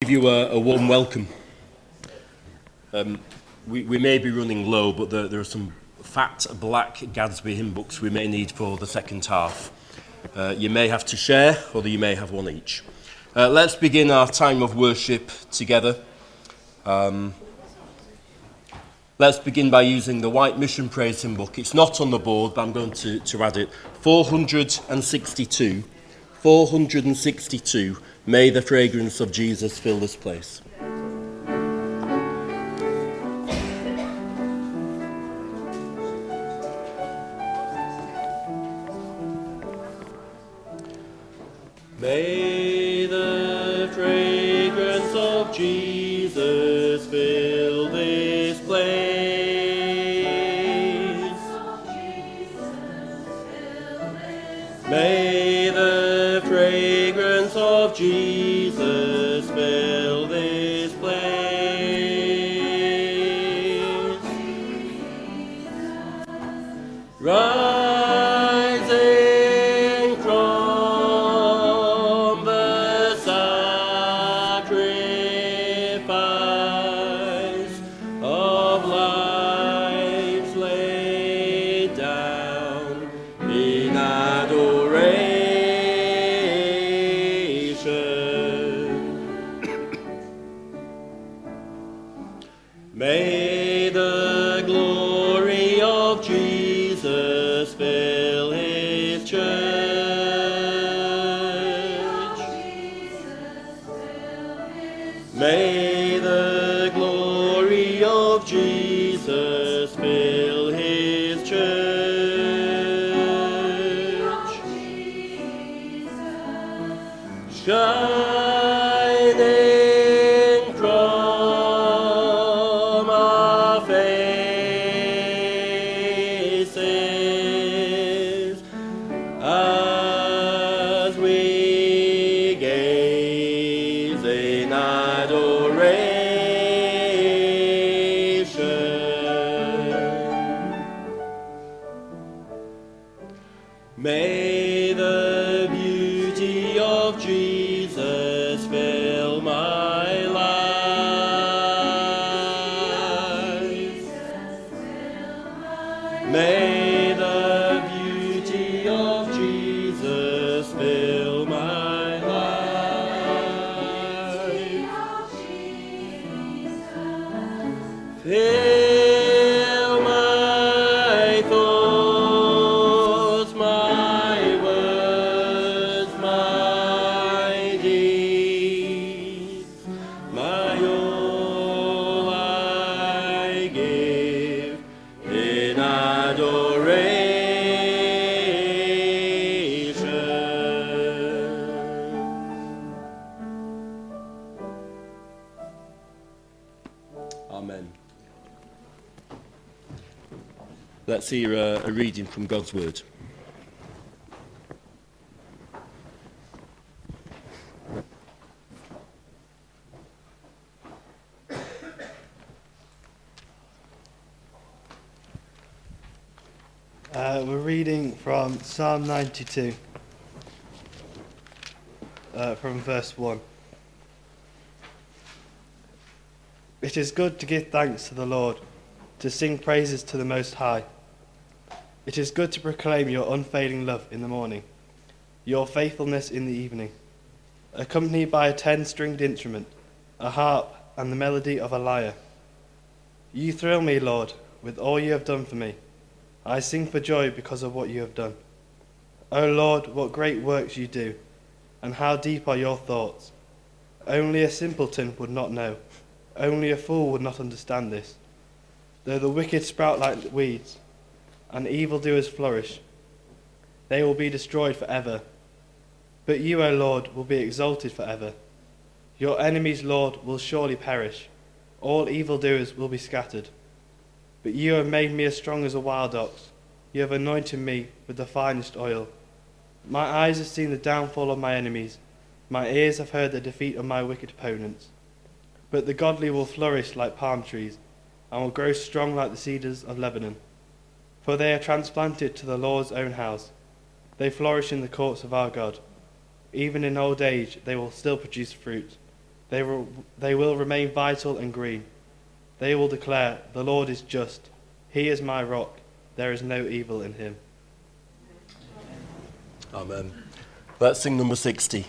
give you a warm welcome. We may be running low, but there are some fat black Gadsby hymn books we may need for the second half. You may have to share, or you may have one each. Let's begin our time of worship together. Let's begin by using the White Mission Praise Hymn book. It's not on the board, but I'm going to add it. 462. 462. May the fragrance of Jesus fill this place. May the fragrance of Jesus fill this place. May the fragrance of Jesus fill this place. Rising from the sacrifice of lives laid down in adoration. May the glory of Jesus fill his church. May the glory of Jesus fill his church. Shining from our faces as we gaze in adoration. May the beauty of Jesus fill my life. May the beauty of Jesus fill my life. Fill my thoughts, my words, my deeds, my all I give in adoration. Amen. Let's hear a reading from God's Word. We're reading from Psalm 92, from verse 1. It is good to give thanks to the Lord, to sing praises to the Most High. It is good to proclaim your unfailing love in the morning, your faithfulness in the evening, accompanied by a 10-stringed instrument, a harp, and the melody of a lyre. You thrill me, Lord, with all you have done for me. I sing for joy because of what you have done. O Lord, what great works you do, and how deep are your thoughts. Only a simpleton would not know. Only a fool would not understand this. Though the wicked sprout like weeds, and evildoers flourish, they will be destroyed forever. But you, O Lord, will be exalted forever. Your enemies, Lord, will surely perish. All evildoers will be scattered. But you have made me as strong as a wild ox. You have anointed me with the finest oil. My eyes have seen the downfall of my enemies. My ears have heard the defeat of my wicked opponents. But the godly will flourish like palm trees, and will grow strong like the cedars of Lebanon. For they are transplanted to the Lord's own house. They flourish in the courts of our God. Even in old age they will still produce fruit. They will remain vital and green. They will declare, "The Lord is just. He is my rock. There is no evil in him." Amen. Let's sing number 60.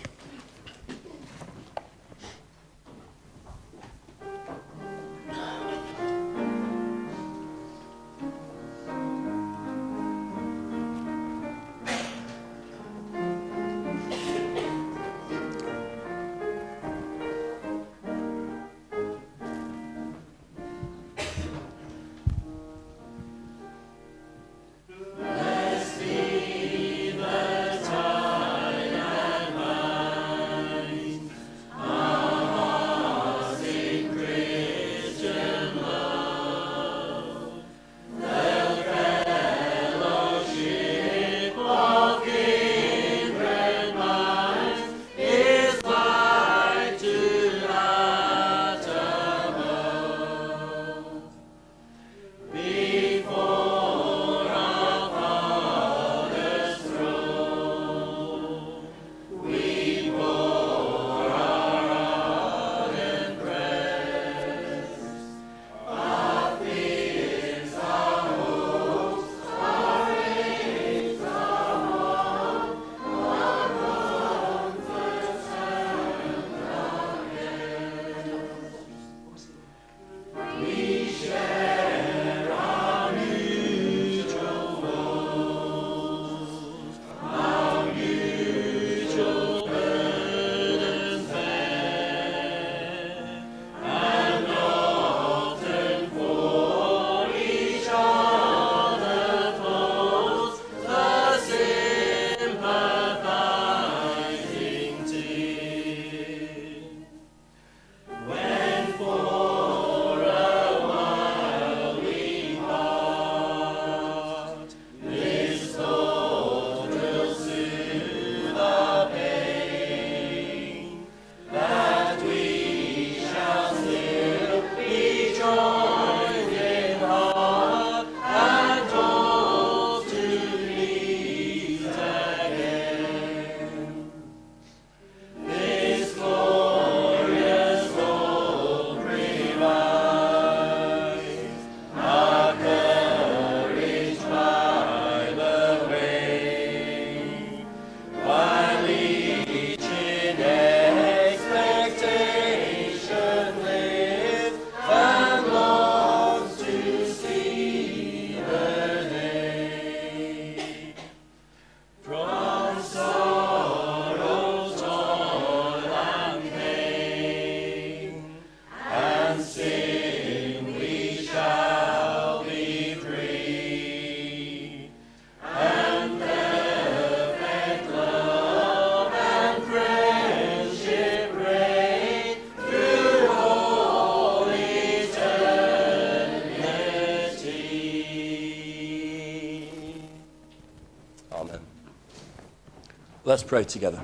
Let's pray together.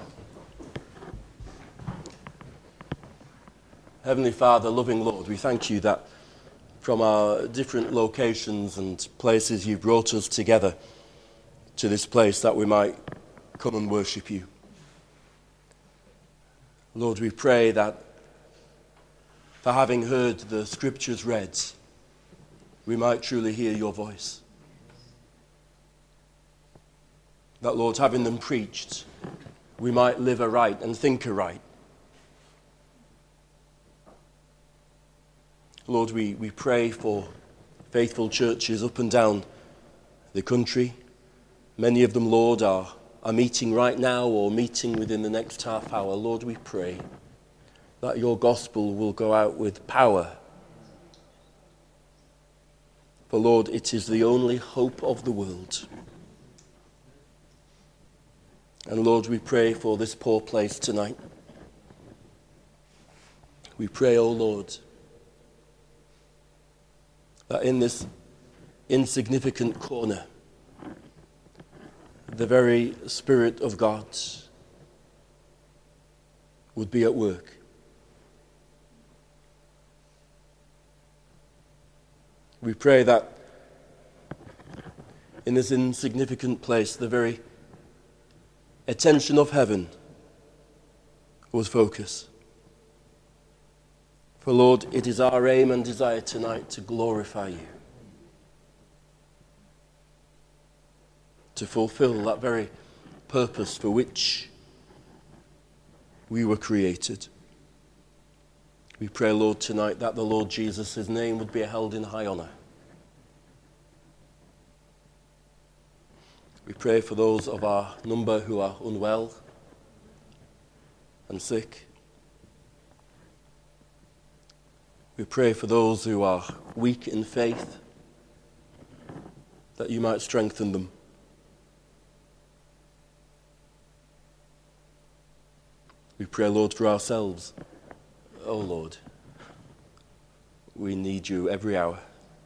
Heavenly Father, loving Lord, we thank you that from our different locations and places you've brought us together to this place that we might come and worship you. Lord, we pray that for having heard the scriptures read, we might truly hear your voice. That, Lord, having them preached, we might live aright and think aright. Lord, we pray for faithful churches up and down the country. Many of them, Lord, are meeting right now or meeting within the next half hour. Lord, we pray that your gospel will go out with power. For, Lord, it is the only hope of the world. And Lord, we pray for this poor place tonight. We pray, O Lord, that in this insignificant corner, the very Spirit of God would be at work. We pray that in this insignificant place, the very attention of heaven was focus. For Lord, it is our aim and desire tonight to glorify you, to fulfill that very purpose for which we were created. We pray, Lord, tonight that the Lord Jesus, his name would be held in high honour. We pray for those of our number who are unwell and sick. We pray for those who are weak in faith, that you might strengthen them. We pray, Lord, for ourselves. Oh, Lord, we need you every hour.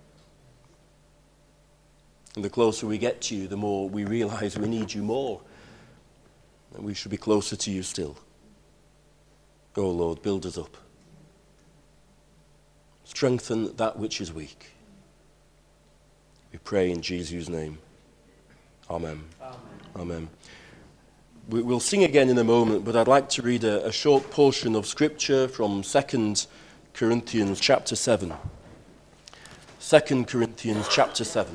And the closer we get to you, the more we realize we need you more. And we should be closer to you still. Oh, Lord, build us up. Strengthen that which is weak. We pray in Jesus' name. Amen. Amen. Amen. We'll sing again in a moment, but I'd like to read a short portion of Scripture from 2 Corinthians chapter 7. 2 Corinthians chapter 7.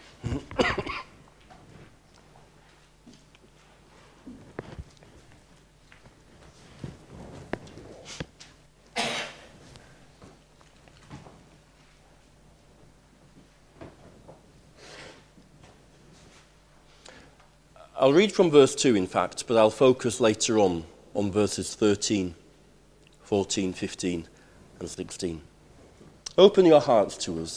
I'll read from verse 2, in fact, but I'll focus later on verses 13, 14, 15, and 16. Open your hearts to us.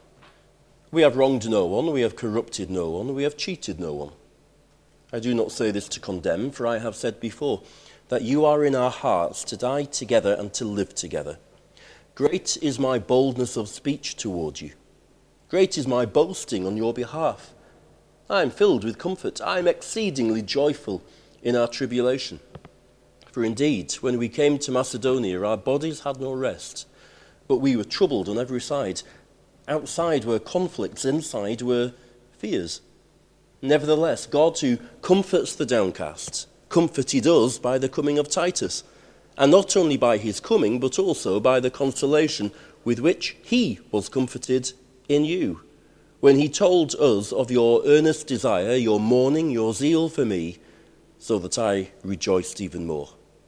We have wronged no one, we have corrupted no one, we have cheated no one. I do not say this to condemn, for I have said before that you are in our hearts to die together and to live together. Great is my boldness of speech toward you. Great is my boasting on your behalf. I am filled with comfort. I am exceedingly joyful in our tribulation. For indeed, when we came to Macedonia, our bodies had no rest, but we were troubled on every side. Outside were conflicts, inside were fears. Nevertheless, God, who comforts the downcast, comforted us by the coming of Titus, and not only by his coming, but also by the consolation with which he was comforted in you, when he told us of your earnest desire, your mourning, your zeal for me, so that I rejoiced even more.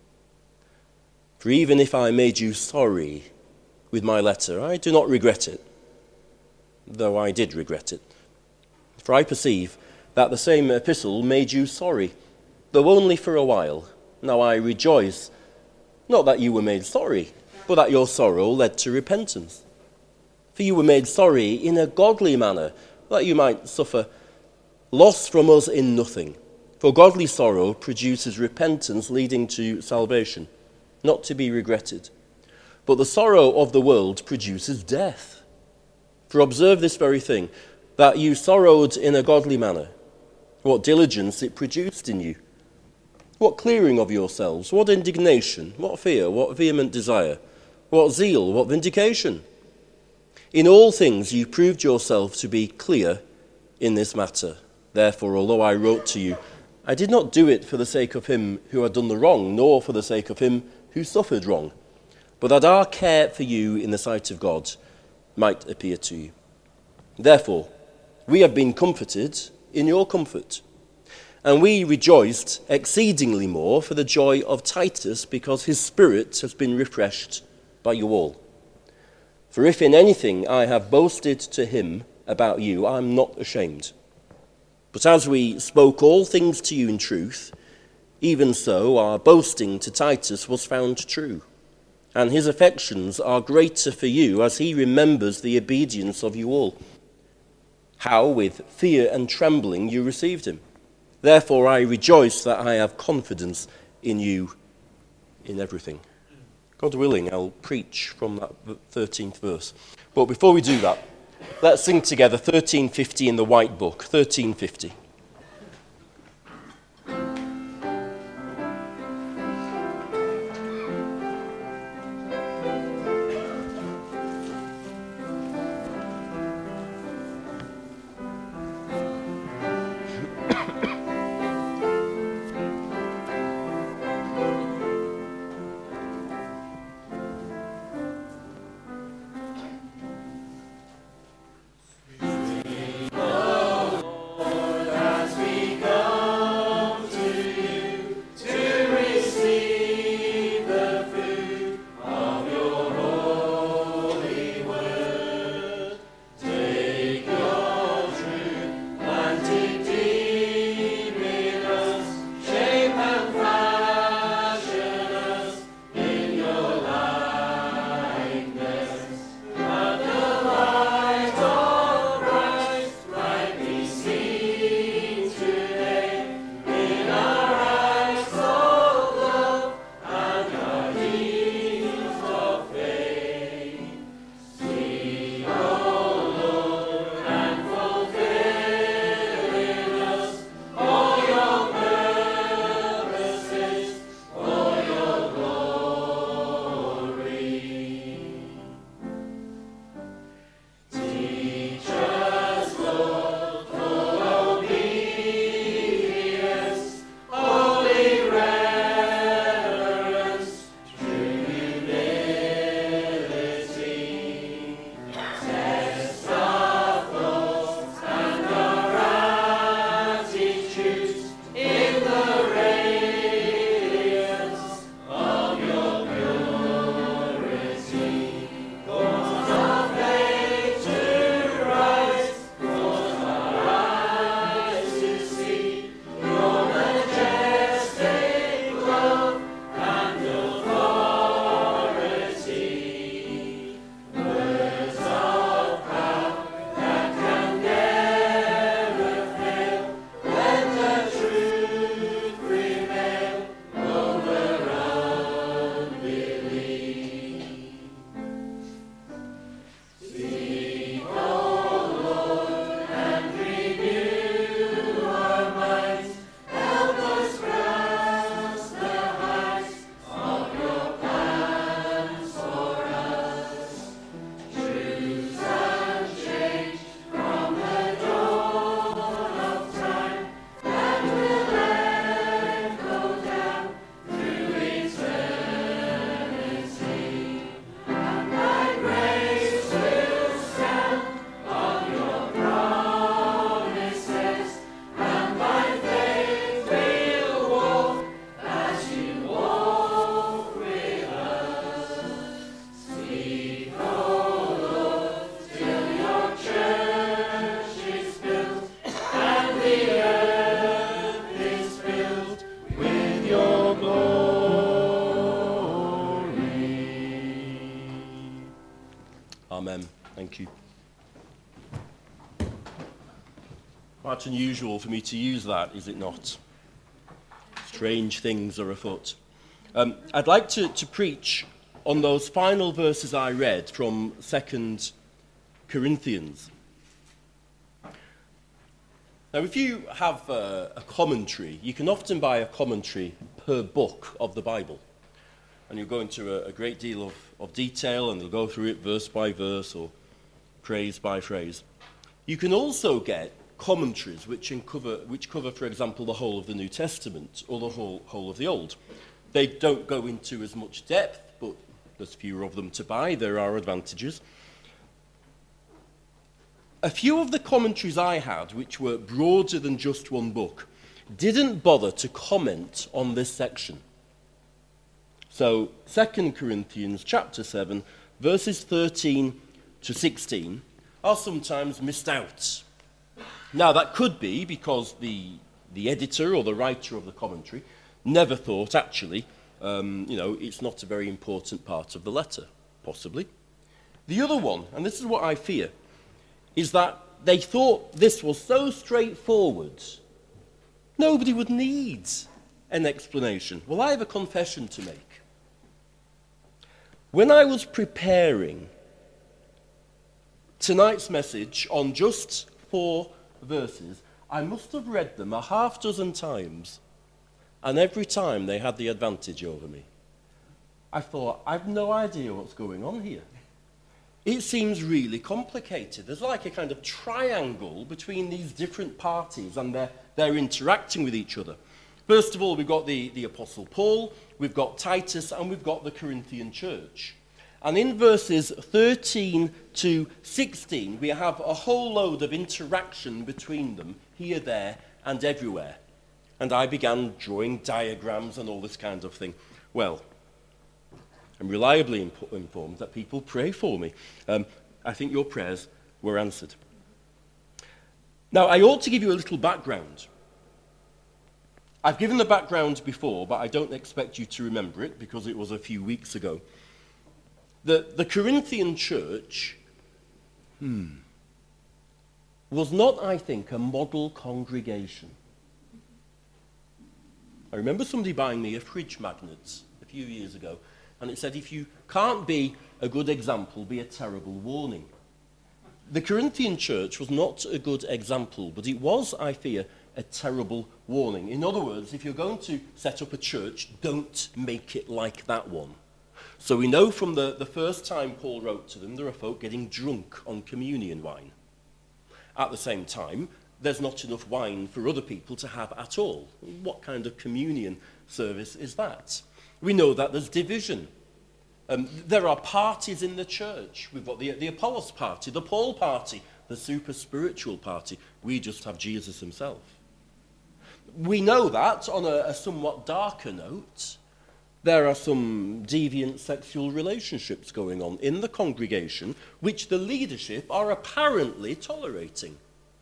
For even if I made you sorry with my letter, I do not regret it, though I did regret it. For I perceive that the same epistle made you sorry, though only for a while. Now I rejoice, not that you were made sorry, but that your sorrow led to repentance. For you were made sorry in a godly manner, that you might suffer loss from us in nothing. For godly sorrow produces repentance leading to salvation, not to be regretted. But the sorrow of the world produces death. For observe this very thing, that you sorrowed in a godly manner. What diligence it produced in you. What clearing of yourselves, what indignation, what fear, what vehement desire, what zeal, what vindication. In all things you proved yourself to be clear in this matter. Therefore, although I wrote to you, I did not do it for the sake of him who had done the wrong, nor for the sake of him who suffered wrong, but that our care for you in the sight of God might appear to you. Therefore, we have been comforted in your comfort, and we rejoiced exceedingly more for the joy of Titus, because his spirit has been refreshed by you all. For if in anything I have boasted to him about you, I am not ashamed. But as we spoke all things to you in truth, even so our boasting to Titus was found true. And his affections are greater for you, as he remembers the obedience of you all, how with fear and trembling you received him. Therefore I rejoice that I have confidence in you in everything. God willing, I'll preach from that 13th verse. But before we do that, let's sing together 1350 in the White Book, 1350. Amen. Thank you. Quite unusual for me to use that, is it not? Strange things are afoot. I'd like to preach on those final verses I read from 2 Corinthians. Now, if you have a commentary, you can often buy a commentary per book of the Bible. And you'll go into a great deal of detail, and they'll go through it verse by verse or phrase by phrase. You can also get commentaries which cover, for example, the whole of the New Testament or the whole of the Old. They don't go into as much depth, but there's fewer of them to buy. There are advantages. A few of the commentaries I had, which were broader than just one book, didn't bother to comment on this section. So 2 Corinthians chapter 7, verses 13 to 16 are sometimes missed out. Now, that could be because the editor or the writer of the commentary never thought, actually, it's not a very important part of the letter, possibly. The other one, and this is what I fear, is that they thought this was so straightforward, nobody would need an explanation. Well, I have a confession to make. When I was preparing tonight's message on just 4 verses, I must have read them a half dozen times, and every time they had the advantage over me. I thought, I've no idea what's going on here. It seems really complicated. There's like a kind of triangle between these different parties, and they're interacting with each other. First of all, we've got the Apostle Paul, we've got Titus, and we've got the Corinthian church. And in verses 13 to 16, we have a whole load of interaction between them, here, there, and everywhere. And I began drawing diagrams and all this kind of thing. Well, I'm reliably informed that people pray for me. I think your prayers were answered. Now, I ought to give you a little background. I've given the background before, but I don't expect you to remember it because it was a few weeks ago. The Corinthian church was not, I think, a model congregation. I remember somebody buying me a fridge magnet a few years ago, and it said, if you can't be a good example, be a terrible warning. The Corinthian church was not a good example, but it was, I fear, a terrible warning. In other words, if you're going to set up a church, don't make it like that one. So we know from the first time Paul wrote to them, there are folk getting drunk on communion wine. At the same time, there's not enough wine for other people to have at all. What kind of communion service is that? We know that there's division. There are parties in the church. We've got the Apollos party, the Paul party, the super spiritual party. We just have Jesus himself. We know that on a somewhat darker note, there are some deviant sexual relationships going on in the congregation, which the leadership are apparently tolerating.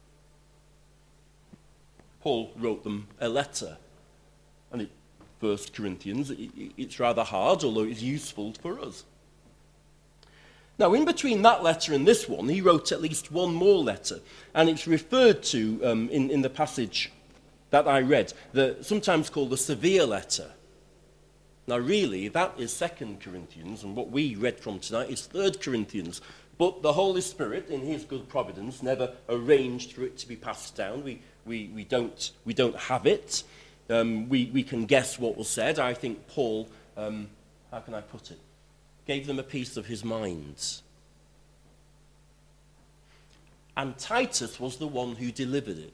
Paul wrote them a letter, and 1 Corinthians, it's rather hard, although it's useful for us. Now, in between that letter and this one, he wrote at least one more letter, and it's referred to in the passage that I read, sometimes called the severe letter. Now, really, that is 2 Corinthians, and what we read from tonight is 3 Corinthians. But the Holy Spirit, in his good providence, never arranged for it to be passed down. We don't have it. We can guess what was said. I think Paul, how can I put it, gave them a piece of his mind. And Titus was the one who delivered it.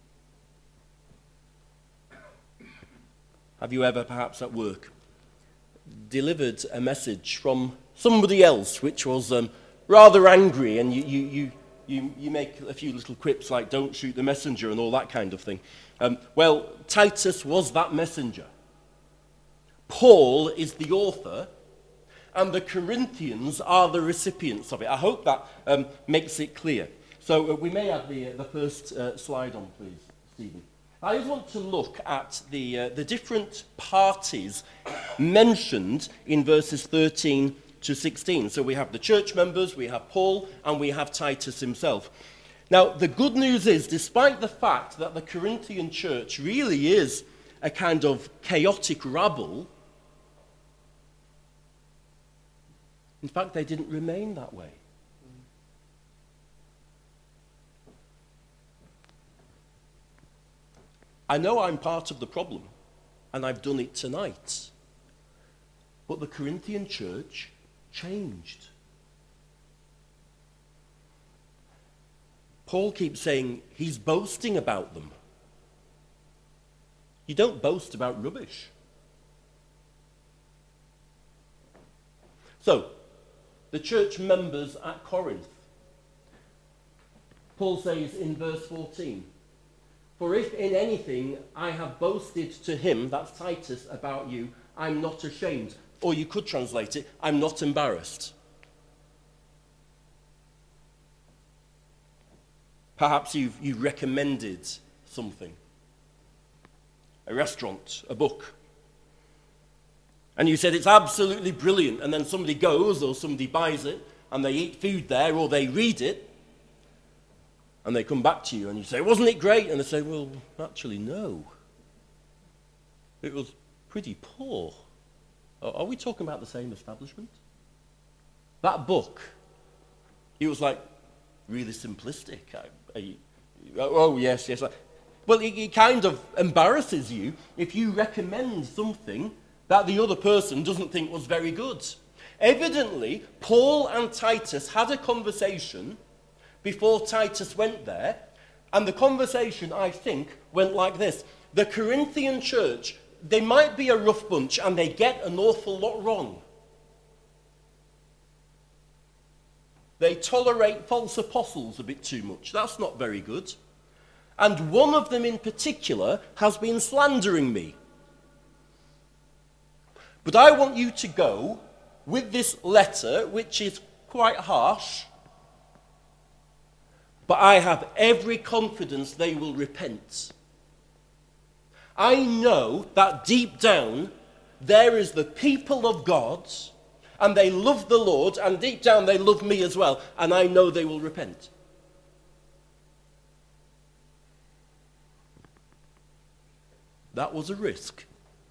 Have you ever, perhaps at work, delivered a message from somebody else which was rather angry, and you make a few little quips like "don't shoot the messenger" and all that kind of thing? Well, Titus was that messenger. Paul is the author, and the Corinthians are the recipients of it. I hope that makes it clear. So we may have the first slide on, please, Stephen. I just want to look at the different parties mentioned in verses 13 to 16. So we have the church members, we have Paul, and we have Titus himself. Now, the good news is, despite the fact that the Corinthian church really is a kind of chaotic rabble, in fact, they didn't remain that way. I know I'm part of the problem, and I've done it tonight. But the Corinthian church changed. Paul keeps saying he's boasting about them. You don't boast about rubbish. So, the church members at Corinth. Paul says in verse 14, "For if in anything I have boasted to him," that's Titus, "about you, I'm not ashamed." Or you could translate it, "I'm not embarrassed." Perhaps you've recommended something. A restaurant, a book. And you said it's absolutely brilliant, and then somebody goes or somebody buys it, and they eat food there, or they read it, and they come back to you and you say, "Wasn't it great?" And they say, "Well, actually, no. It was pretty poor." Are we talking about the same establishment? That book, it was like really simplistic. Oh, yes. Well, it kind of embarrasses you if you recommend something that the other person doesn't think was very good. Evidently, Paul and Titus had a conversation before Titus went there, and the conversation, I think, went like this. The Corinthian church, they might be a rough bunch, and they get an awful lot wrong. They tolerate false apostles a bit too much. That's not very good. And one of them in particular has been slandering me. But I want you to go with this letter, which is quite harsh, but I have every confidence they will repent. I know that deep down there is the people of God, and they love the Lord, and deep down they love me as well, and I know they will repent. That was a risk.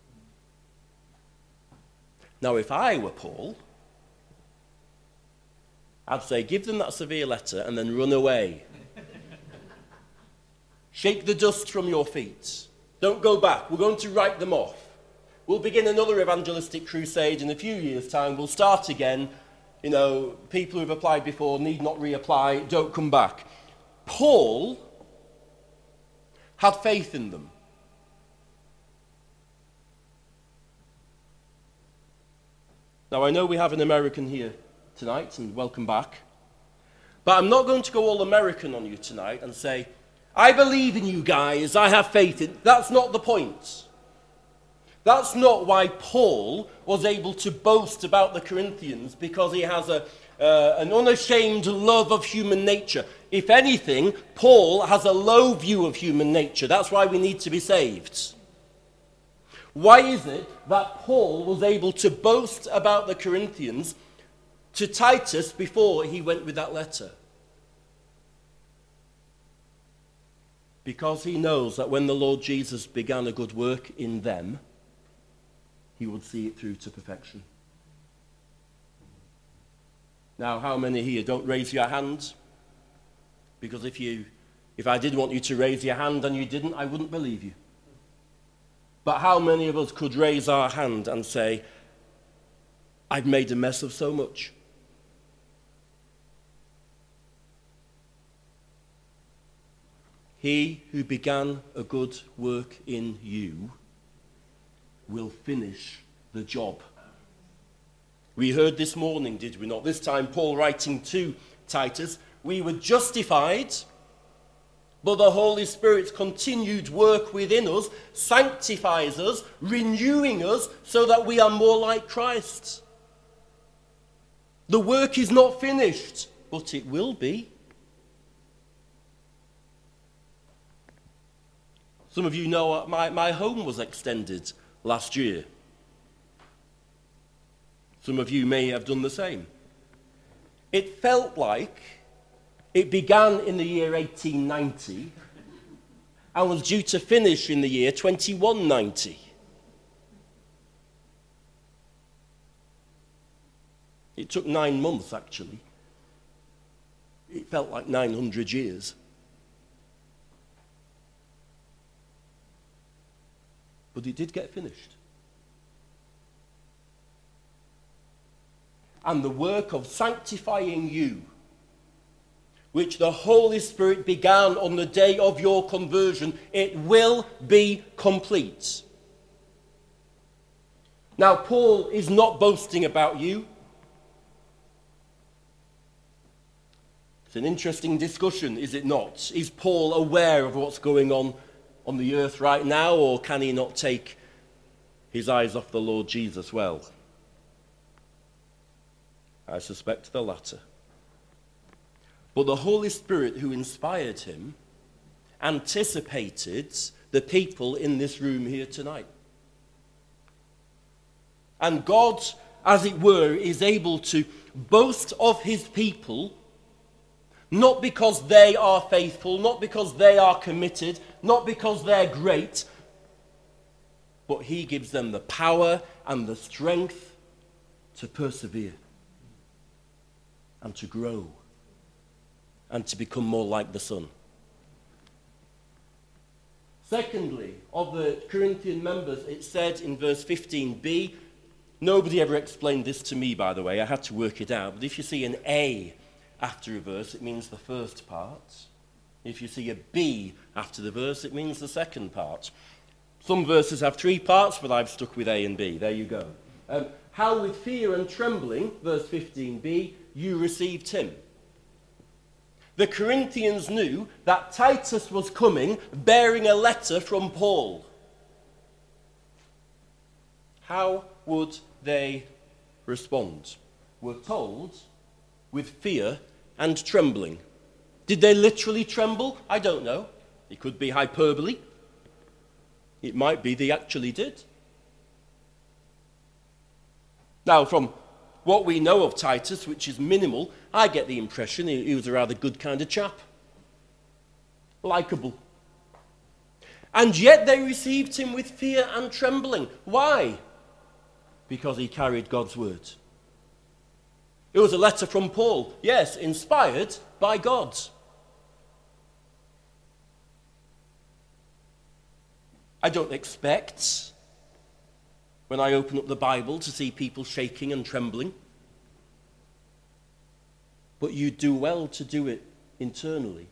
Now, if I were Paul, I'd say, give them that severe letter and then run away. Shake the dust from your feet. Don't go back. We're going to write them off. We'll begin another evangelistic crusade in a few years' time. We'll start again. You know, people who've applied before need not reapply. Don't come back. Paul had faith in them. Now, I know we have an American here tonight, and welcome back. But I'm not going to go all American on you tonight and say, I believe in you guys, I have faith in... That's not the point. That's not why Paul was able to boast about the Corinthians, because he has an unashamed love of human nature. If anything, Paul has a low view of human nature. That's why we need to be saved. Why is it that Paul was able to boast about the Corinthians to Titus before he went with that letter? Because he knows that when the Lord Jesus began a good work in them, he would see it through to perfection. Now, how many here don't raise your hand? Because if I did want you to raise your hand and you didn't, I wouldn't believe you. But how many of us could raise our hand and say, I've made a mess of so much? He who began a good work in you will finish the job. We heard this morning, did we not? This time Paul writing to Titus, we were justified, but the Holy Spirit's continued work within us sanctifies us, renewing us so that we are more like Christ. The work is not finished, but it will be. Some of you know my home was extended last year. Some of you may have done the same. It felt like it began in the year 1890 and was due to finish in the year 2190. It took 9 months, actually. It felt like 900 years. But it did get finished. And the work of sanctifying you, which the Holy Spirit began on the day of your conversion, it will be complete. Now, Paul is not boasting about you. It's an interesting discussion, is it not? Is Paul aware of what's going on the earth right now, or can he not take his eyes off the Lord Jesus? Well, I suspect the latter. But the Holy Spirit who inspired him anticipated the people in this room here tonight. And God, as it were, is able to boast of his people, not because they are faithful, not because they are committed, not because they're great, but he gives them the power and the strength to persevere and to grow and to become more like the Son. Secondly, of the Corinthian members, it said in verse 15b, nobody ever explained this to me, by the way, I had to work it out, but if you see an A after a verse, it means the first part. If you see a B after the verse, it means the second part. Some verses have 3 parts, but I've stuck with A and B. There you go. How with fear and trembling, verse 15b, you received him. The Corinthians knew that Titus was coming bearing a letter from Paul. How would they respond? We're told with fear and trembling. Did they literally tremble? I don't know. It could be hyperbole. It might be they actually did. Now, from what we know of Titus, which is minimal, I get the impression he was a rather good kind of chap. Likeable. And yet they received him with fear and trembling. Why? Because he carried God's word. It was a letter from Paul, yes, inspired by God. I don't expect, when I open up the Bible, to see people shaking and trembling. But you do well to do it internally.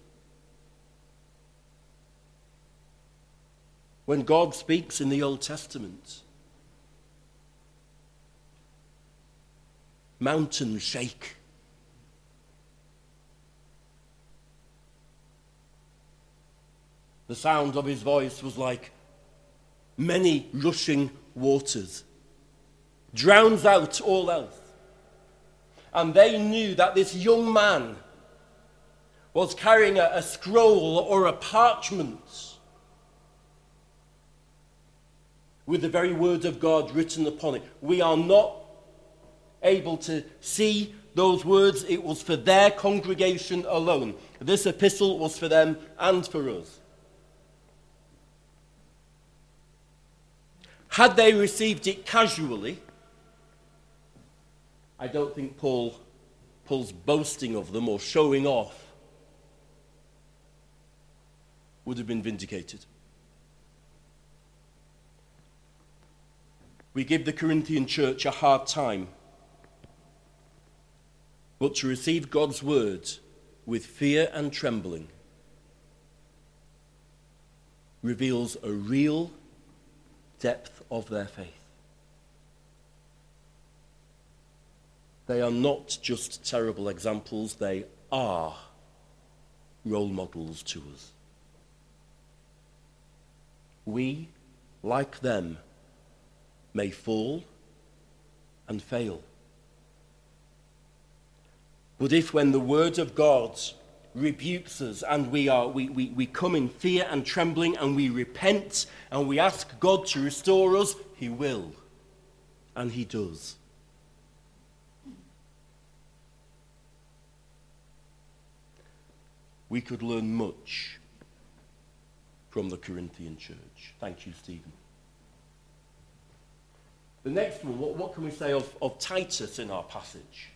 When God speaks in the Old Testament, mountains shake. The sound of his voice was like many rushing waters, drowns out all else. And they knew that this young man was carrying a scroll or a parchment with the very word of God written upon it. We are not able to see those words. It was for their congregation alone. This epistle was for them and for us. Had they received it casually, I don't think Paul's boasting of them or showing off would have been vindicated. We give the Corinthian church a hard time, but to receive God's word with fear and trembling reveals a real depth of their faith. They are not just terrible examples, they are role models to us. We, like them, may fall and fail. But if when the word of God rebukes us and we come in fear and trembling and we repent and we ask God to restore us, he will. And he does. We could learn much from the Corinthian church. Thank you, Stephen. The next one, what can we say of Titus in our passage?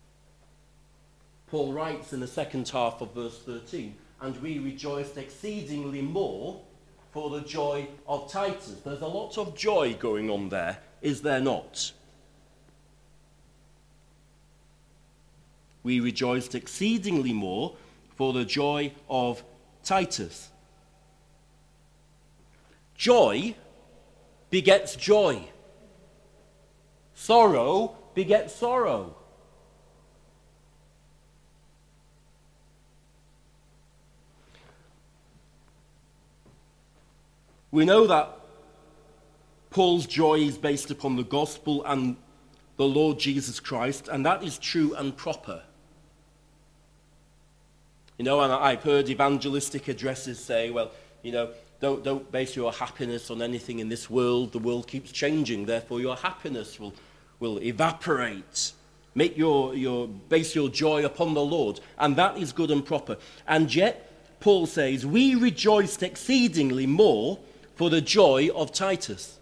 Paul writes in the second half of verse 13, and we rejoiced exceedingly more for the joy of Titus. There's a lot of joy going on there, is there not? We rejoiced exceedingly more for the joy of Titus. Joy begets joy. Sorrow begets sorrow. We know that Paul's joy is based upon the gospel and the Lord Jesus Christ, and that is true and proper. And I've heard evangelistic addresses say, well, don't base your happiness on anything in this world. The world keeps changing, therefore your happiness will evaporate. Base your joy upon the Lord, and that is good and proper. And yet, Paul says, we rejoiced exceedingly more for the joy of Titus.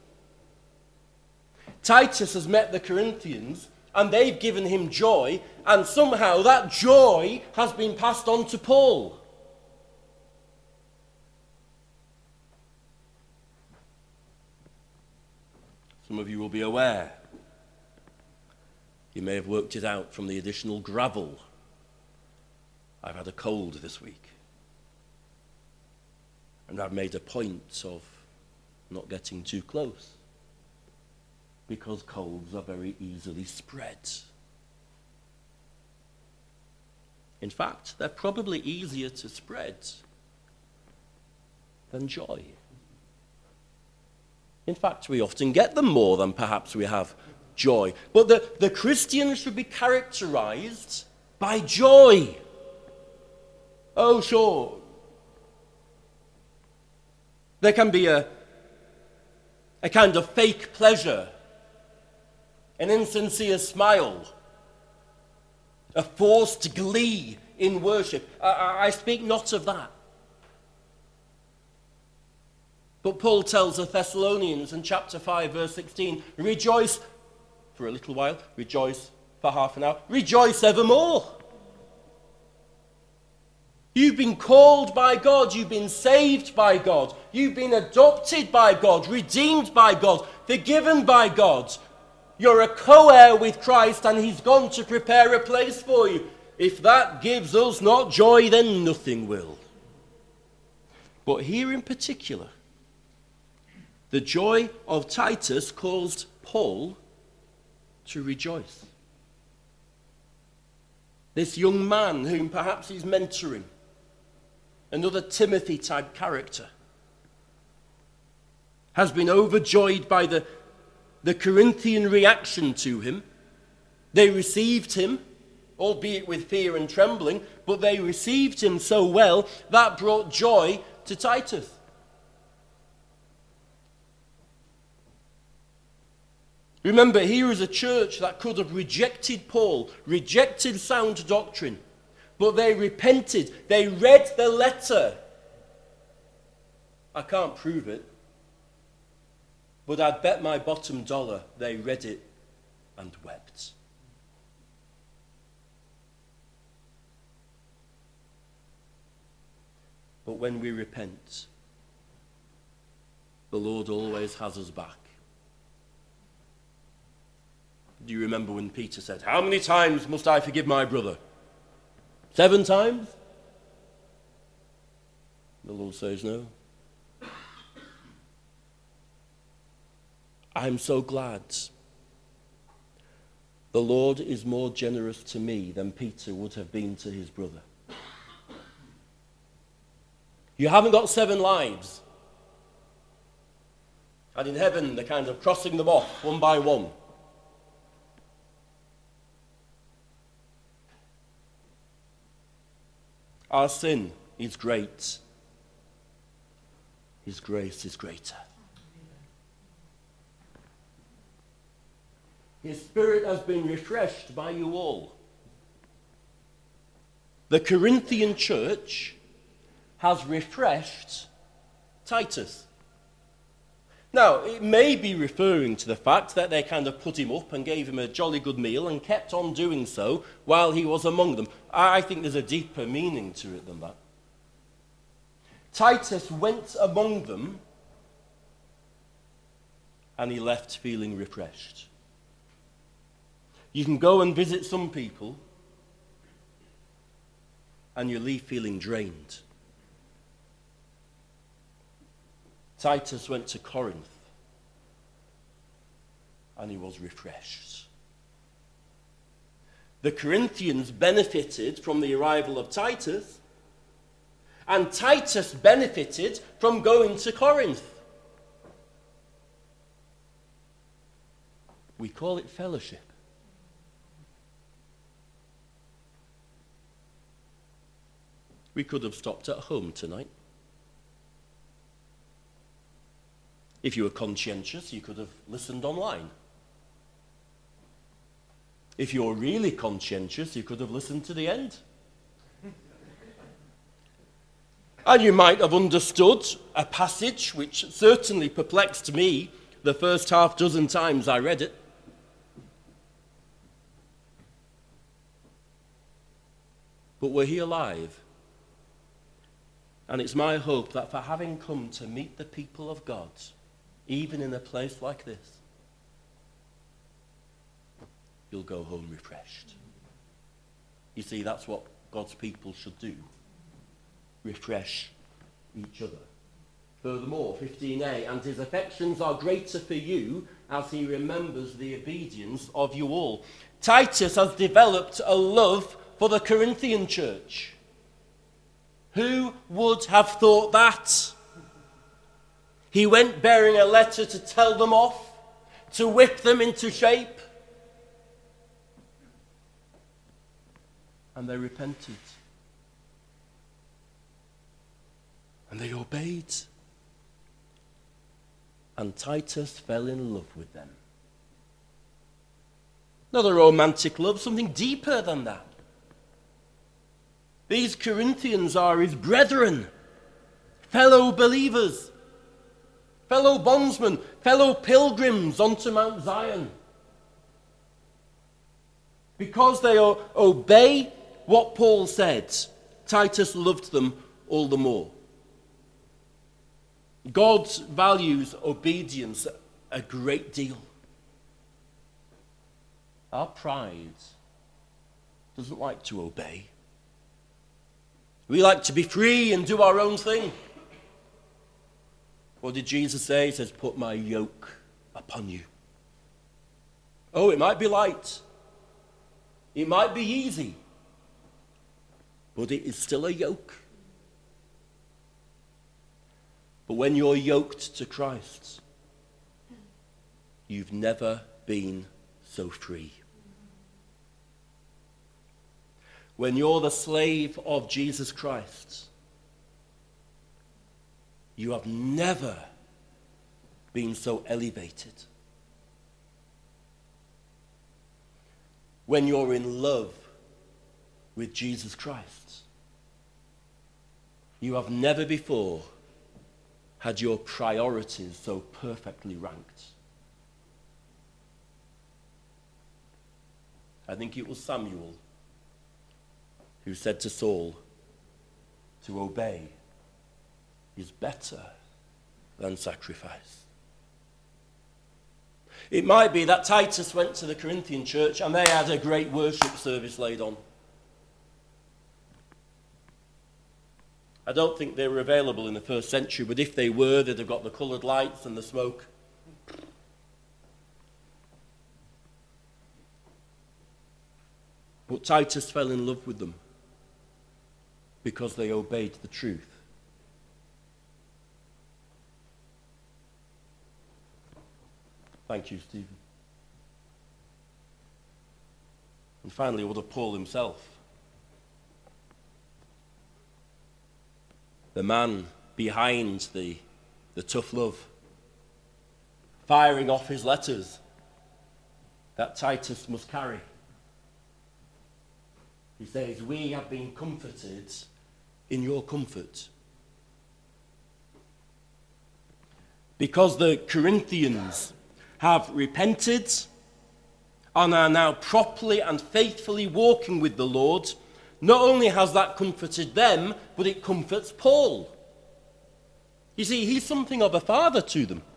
Titus has met the Corinthians, and they've given him joy, and somehow that joy has been passed on to Paul. Some of you will be aware. You may have worked it out from the additional gravel. I've had a cold this week. And I've made a point of not getting too close, because colds are very easily spread. In fact, they're probably easier to spread than joy. In fact, we often get them more than perhaps we have joy. But the Christian should be characterized by joy. Oh, sure. There can be a kind of fake pleasure, an insincere smile, a forced glee in worship. I speak not of that. But Paul tells the Thessalonians in chapter 5, verse 16, rejoice for a little while, rejoice for half an hour, rejoice evermore. You've been called by God, you've been saved by God, you've been adopted by God, redeemed by God, forgiven by God. You're a co-heir with Christ, and he's gone to prepare a place for you. If that gives us not joy, then nothing will. But here in particular, the joy of Titus caused Paul to rejoice. This young man whom perhaps he's mentoring, another Timothy-type character, has been overjoyed by the Corinthian reaction to him. They received him, albeit with fear and trembling, but they received him so well that brought joy to Titus. Remember, here is a church that could have rejected Paul, rejected sound doctrine, but they repented. They read the letter. I can't prove it, but I'd bet my bottom dollar they read it and wept. But when we repent, the Lord always has us back. Do you remember when Peter said, how many times must I forgive my brother? 7 times? The Lord says no. I'm so glad. The Lord is more generous to me than Peter would have been to his brother. You haven't got 7 lives. And in heaven, they're kind of crossing them off one by one. Our sin is great. His grace is greater. His spirit has been refreshed by you all. The Corinthian church has refreshed Titus. Now, it may be referring to the fact that they kind of put him up and gave him a jolly good meal and kept on doing so while he was among them. I think there's a deeper meaning to it than that. Titus went among them and he left feeling refreshed. You can go and visit some people and you leave feeling drained. Titus went to Corinth and he was refreshed. The Corinthians benefited from the arrival of Titus, and Titus benefited from going to Corinth. We call it fellowship. We could have stopped at home tonight. If you were conscientious, you could have listened online. If you're really conscientious, you could have listened to the end. And you might have understood a passage which certainly perplexed me the first half dozen times I read it. But we're here live. And it's my hope that for having come to meet the people of God, even in a place like this, you'll go home refreshed. You see, that's what God's people should do. Refresh each other. Furthermore, 15a, and his affections are greater for you as he remembers the obedience of you all. Titus has developed a love for the Corinthian church. Who would have thought that? He went bearing a letter to tell them off, to whip them into shape. And they repented. And they obeyed. And Titus fell in love with them. Not a romantic love, something deeper than that. These Corinthians are his brethren, fellow believers, fellow bondsmen, fellow pilgrims onto Mount Zion. Because they obey what Paul said, Titus loved them all the more. God values obedience a great deal. Our pride doesn't like to obey. We like to be free and do our own thing. What did Jesus say? He says, put my yoke upon you. Oh, it might be light. It might be easy. But it is still a yoke. But when you're yoked to Christ, you've never been so free. When you're the slave of Jesus Christ, you have never been so elevated. When you're in love with Jesus Christ, you have never before had your priorities so perfectly ranked. I think it was Samuel who said to Saul, to obey is better than sacrifice. It might be that Titus went to the Corinthian church and they had a great worship service laid on. I don't think they were available in the first century, but if they were, they'd have got the coloured lights and the smoke. But Titus fell in love with them because they obeyed the truth. Thank you, Stephen. And finally, what of Paul himself? The man behind the tough love, firing off his letters that Titus must carry. He says, we have been comforted in your comfort. Because the Corinthians have repented and are now properly and faithfully walking with the Lord, not only has that comforted them, but it comforts Paul. You see, he's something of a father to them.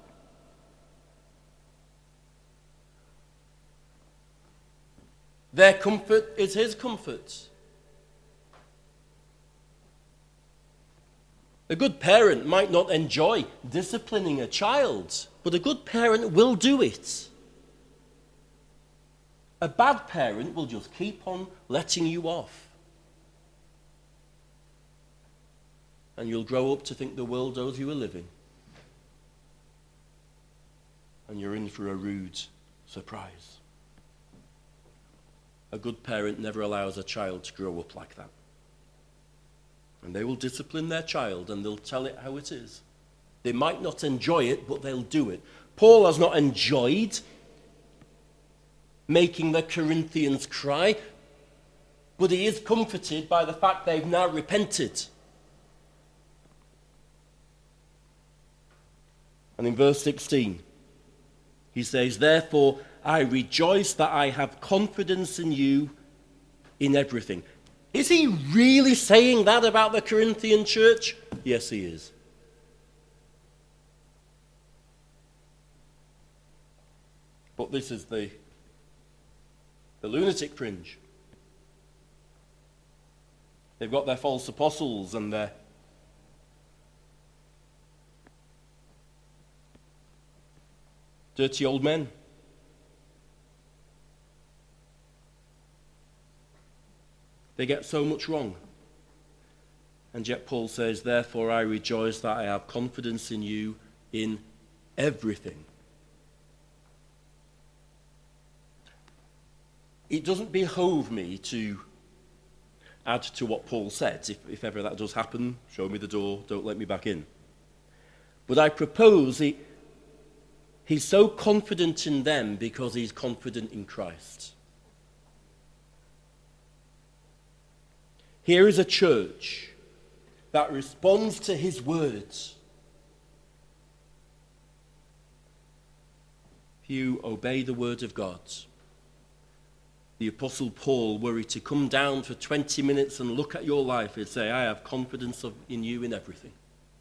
Their comfort is his comfort. A good parent might not enjoy disciplining a child, but a good parent will do it. A bad parent will just keep on letting you off. And you'll grow up to think the world owes you a living. And you're in for a rude surprise. A good parent never allows a child to grow up like that. And they will discipline their child and they'll tell it how it is. They might not enjoy it, but they'll do it. Paul has not enjoyed making the Corinthians cry, but he is comforted by the fact they've now repented. And in verse 16, he says, therefore, I rejoice that I have confidence in you in everything. Is he really saying that about the Corinthian church? Yes, he is. But this is the lunatic fringe. They've got their false apostles and their dirty old men. They get so much wrong. And yet Paul says, therefore I rejoice that I have confidence in you in everything. It doesn't behove me to add to what Paul said. If ever that does happen, show me the door, don't let me back in. But I propose he's so confident in them because he's confident in Christ. Here is a church that responds to his words. If you obey the word of God, the Apostle Paul, were he to come down for 20 minutes and look at your life, he'd say, I have confidence in you in everything.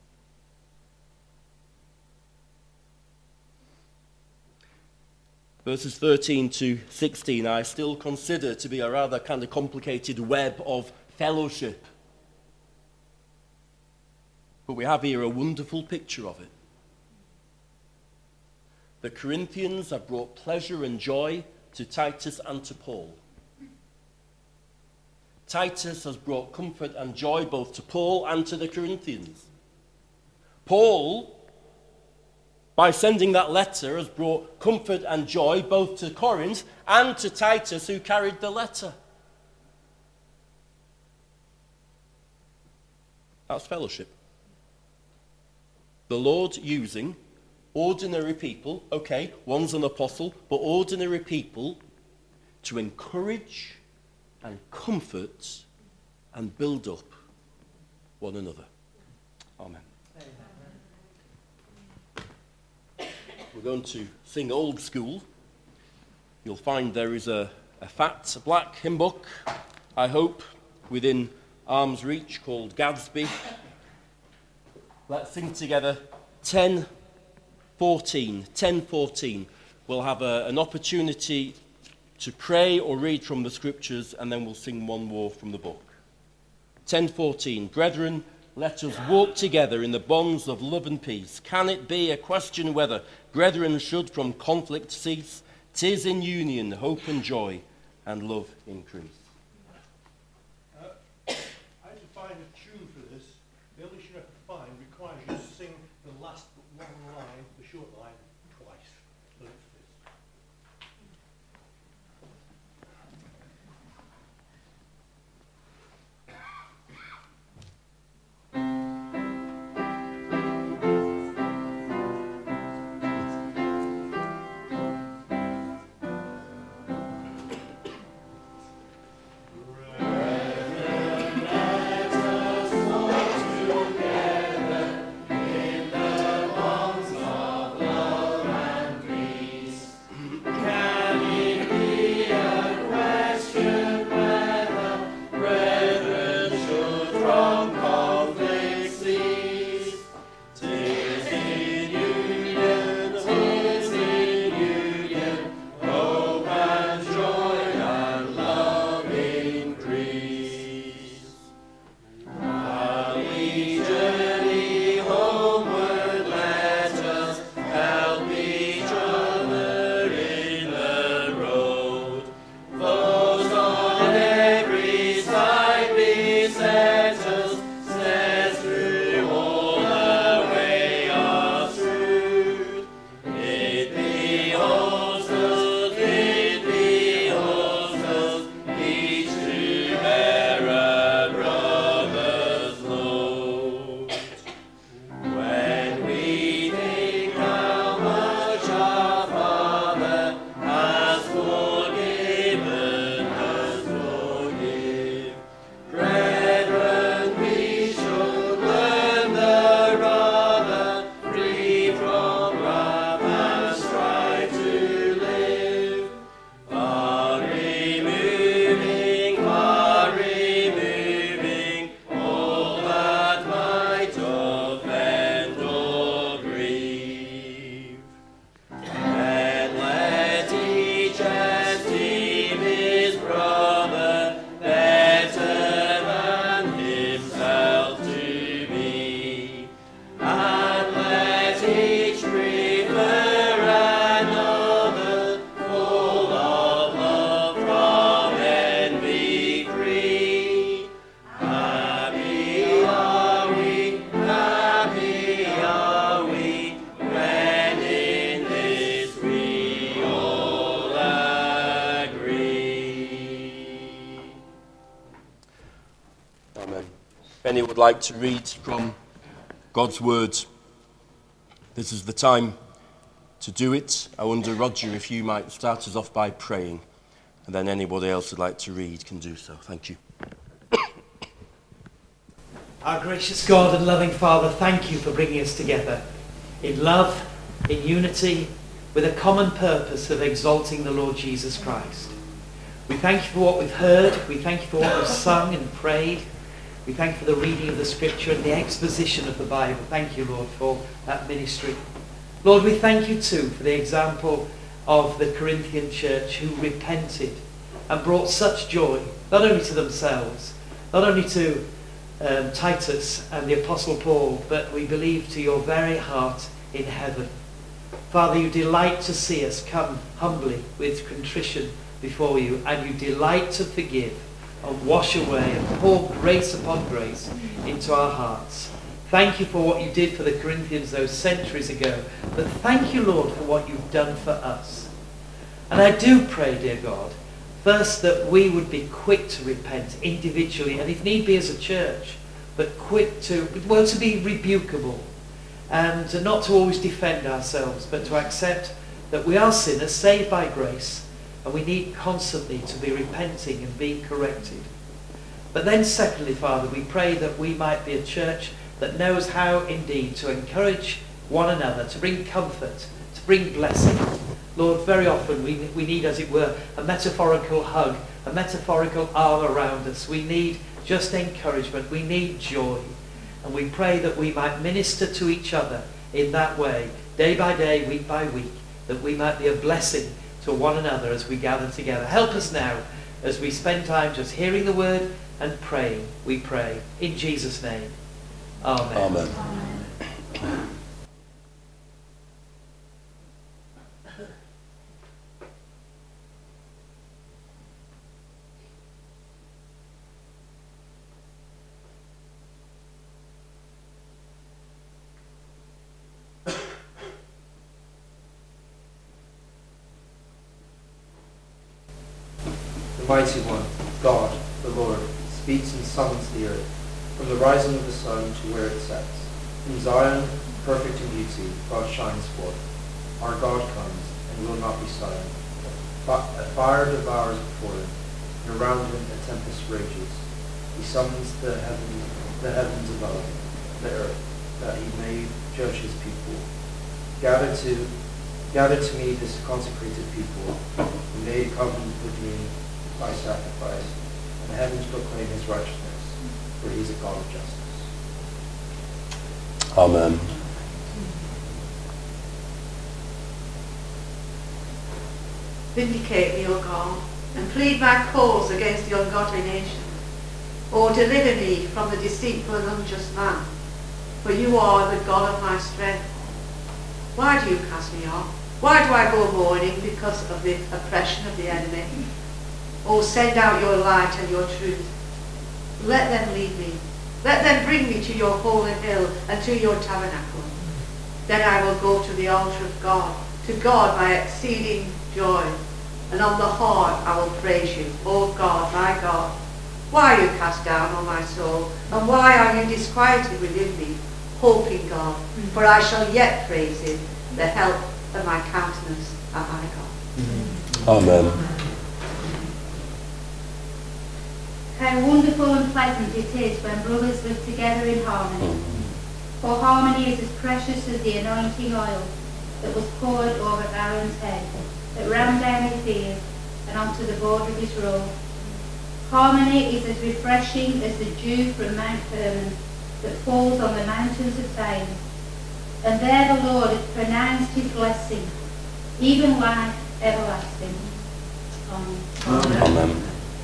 Verses 13 to 16, I still consider to be a rather kind of complicated web of fellowship. But we have here a wonderful picture of it. The Corinthians have brought pleasure and joy to Titus and to Paul. Titus has brought comfort and joy both to Paul and to the Corinthians. Paul, by sending that letter, has brought comfort and joy both to Corinth and to Titus, who carried the letter. That's fellowship. The Lord using ordinary people, okay, one's an apostle, but ordinary people to encourage and comfort and build up one another. Amen. We're going to sing Old School. You'll find there is a fat black hymn book, I hope, within arm's reach, called Gadsby. Let's sing together 10:14. We'll have an opportunity to pray or read from the scriptures, and then we'll sing one more from the book. 10:14. Brethren, let us walk together in the bonds of love and peace. Can it be a question whether brethren should from conflict cease? 'Tis in union, hope and joy, and love increase. I had to find a tune for this. The only tune I could find requires you to sing the last long line, the short line, twice. So it's this. If any would like to read from God's word, this is the time to do it. I wonder, Roger, if you might start us off by praying, and then anybody else who'd like to read can do so. Thank you. Our gracious God and loving Father, thank you for bringing us together in love, in unity, with a common purpose of exalting the Lord Jesus Christ. We thank you for what we've heard. We thank you for what we've sung and prayed. We thank you for the reading of the Scripture and the exposition of the Bible. Thank you, Lord, for that ministry. Lord, we thank you too for the example of the Corinthian church who repented and brought such joy, not only to themselves, not only to Titus and the Apostle Paul, but we believe to your very heart in heaven. Father, you delight to see us come humbly with contrition before you, and you delight to forgive and wash away and pour grace upon grace into our hearts. Thank you for what you did for the Corinthians those centuries ago, but thank you, Lord, for what you've done for us. And I do pray, dear God, first that we would be quick to repent individually, and if need be as a church, but quick to be rebukable, and not to always defend ourselves, but to accept that we are sinners saved by grace, and we need constantly to be repenting and being corrected. But then secondly, Father, we pray that we might be a church that knows how indeed to encourage one another, to bring comfort, to bring blessing. Lord, very often we need, as it were, a metaphorical hug, a metaphorical arm around us. We need just encouragement. We need joy. And we pray that we might minister to each other in that way, day by day, week by week, that we might be a blessing to one another as we gather together. Help us now as we spend time just hearing the word and praying. We pray in Jesus' name. Amen. Amen. The Mighty One, God, the Lord, speaks and summons the earth, from the rising of the sun to where it sets. From Zion, perfect in beauty, God shines forth. Our God comes, and will not be silent. A fire devours before him, and around him a tempest rages. He summons the heavens above, the earth, that he may judge his people. Gather to me this consecrated people, who made a covenant with me by sacrifice, and the heavens proclaim his righteousness, for he is a God of justice. Amen. Vindicate me, O God, and plead my cause against the ungodly nation. O deliver me from the deceitful and unjust man, for you are the God of my strength. Why do you cast me off? Why do I go mourning because of the oppression of the enemy? O send out your light and your truth. Let them lead me. Let them bring me to your holy hill and to your tabernacle. Then I will go to the altar of God, to God my exceeding joy. And on the horn I will praise you, O God, my God. Why are you cast down, O my soul? And why are you disquieted within me? Hope in God, for I shall yet praise him, the help of my countenance and my God. Amen. How wonderful and pleasant it is when brothers live together in harmony. For harmony is as precious as the anointing oil that was poured over Aaron's head, that ran down his ears and onto the border of his robe. Harmony is as refreshing as the dew from Mount Hermon that falls on the mountains of Zion. And there the Lord has pronounced his blessing, even life everlasting. Amen. Amen. Amen.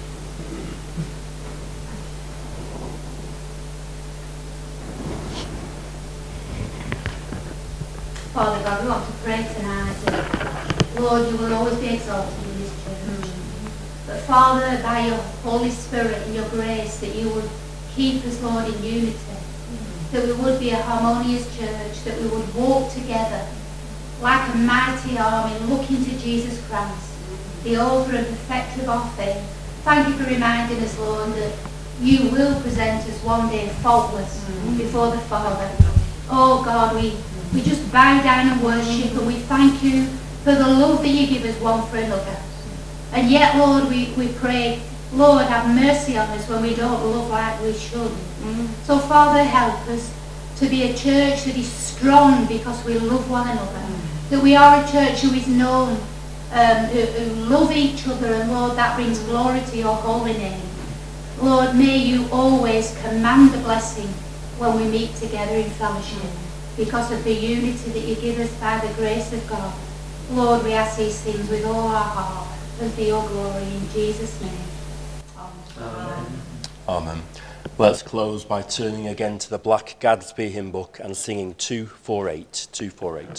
Father God, we want to pray tonight that, Lord, you will always be exalted in this church. But Father, by your Holy Spirit and your grace, that you would keep us, Lord, in unity. That we would be a harmonious church, that we would walk together like a mighty army, looking to Jesus Christ, the author and perfecter of our faith. Thank you for reminding us, Lord, that you will present us one day faultless before the Father. Oh God, we just bow down and worship, and we thank you for the love that you give us one for another. And yet, Lord, we pray, Lord, have mercy on us when we don't love like we should. So, Father, help us to be a church that is strong because we love one another. That we are a church who is known, who love each other, and Lord, that brings glory to your holy name. Lord, may you always command the blessing when we meet together in fellowship because of the unity that you give us by the grace of God. Lord, we ask these things with all our heart and for your glory in Jesus' name. Amen. Amen. Let's close by turning again to the Black Gadsby hymn book and singing 248. 248.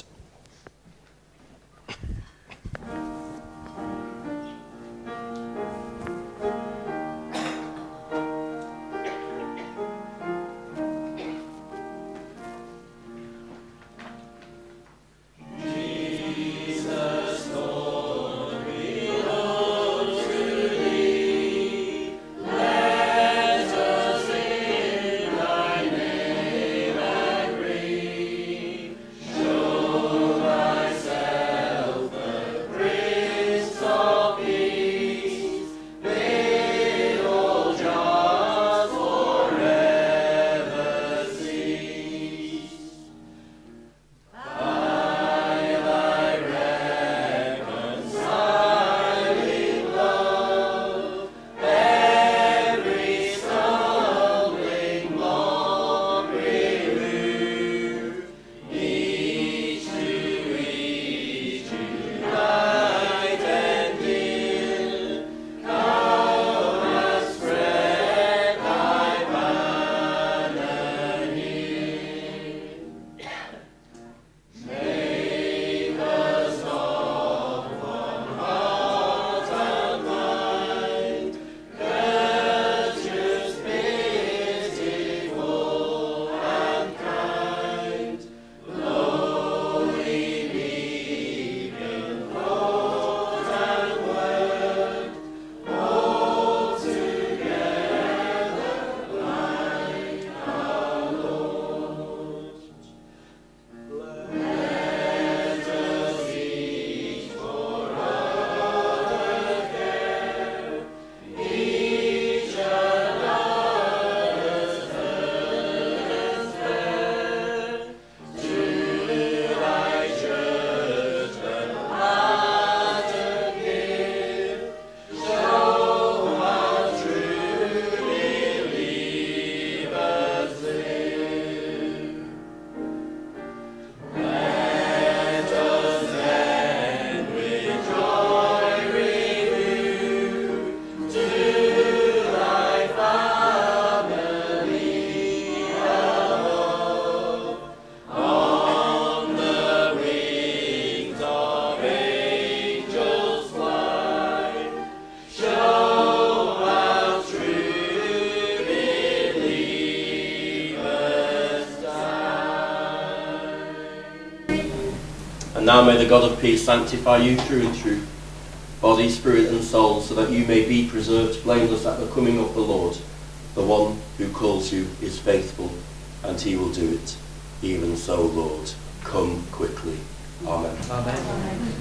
And now may the God of peace sanctify you through and through, body, spirit and soul, so that you may be preserved blameless at the coming of the Lord. The one who calls you is faithful, and he will do it. Even so, Lord, come quickly. Amen. Amen.